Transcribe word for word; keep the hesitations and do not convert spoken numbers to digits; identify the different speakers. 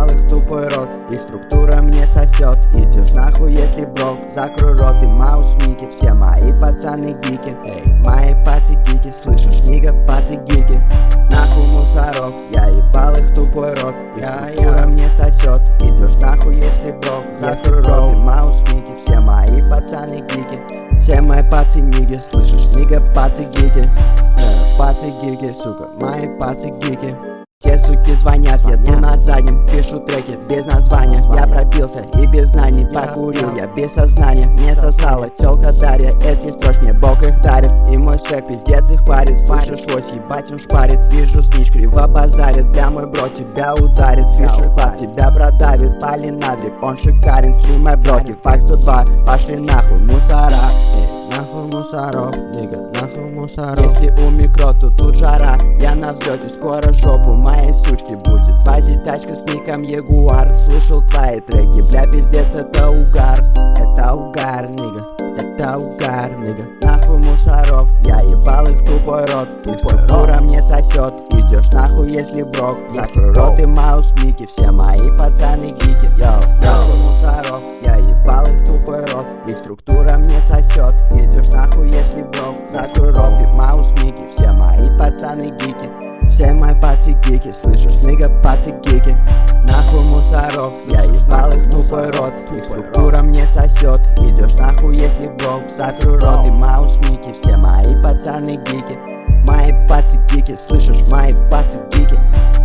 Speaker 1: ебал их тупой рот, их структура мне сосет. Идешь нахуй, если брок, закрой рот и маус Мики. Все мои пацаны гики, эй, мои паци гики, слышишь, нига, паци гики. Нахуй мусоров, я ебал их тупой рот, их структура мне сосет. Идешь нахуй, если брок, закрой рот и маус Мики. Все мои пацаны гики, все мои паци ниги, слышишь, нига, паци гики. Паци гики, сука, мои паци гики. Те суки звонят, еду на заднем, пишу треки без названия. Я пробился и без знаний, покурил я без сознания. Мне сосала тёлка Дарья, эти строчки мне бог их дарит. И мой свек пиздец их парит, слышишь, ось, ебать он шпарит. Вижу снич, криво базарит, бля мой бро тебя ударит. Фишер клаб тебя продавит, пали на дрип, он шикарен. Фри мой броки, факт сто два, пошли нахуй мусора. Нахуй мусоров, нига, нахуй мусоров. Если у микро, то тут жара, я на взлете, скоро жопу моей сучки будет возить тачка с ником Ягуар. Слышал твои треки, бля пиздец, это угар, это угар, нига, это угар, нига. Нахуй мусоров, я ебал их тупой рот, их структура мне сосет. Идешь нахуй, если брок, закрой рот и маус Мики. Все мои пацаны гики, йоу, нахуй мусоров, я ебал их тупой рот, их структура мне сосет. Идешь нахуй, если брок, закрой рот и маус Мики. Все мои пацаны гики, все мои паци гики, слышишь, нига, паци гики. Нахуй мусоров, я ебал их тупой рот, их структура мне сосет. Идешь нахуй, если брок, закрой рот и маус Мики. Все мои пацаны гики, мои паци гики, слышишь, мои паци гики.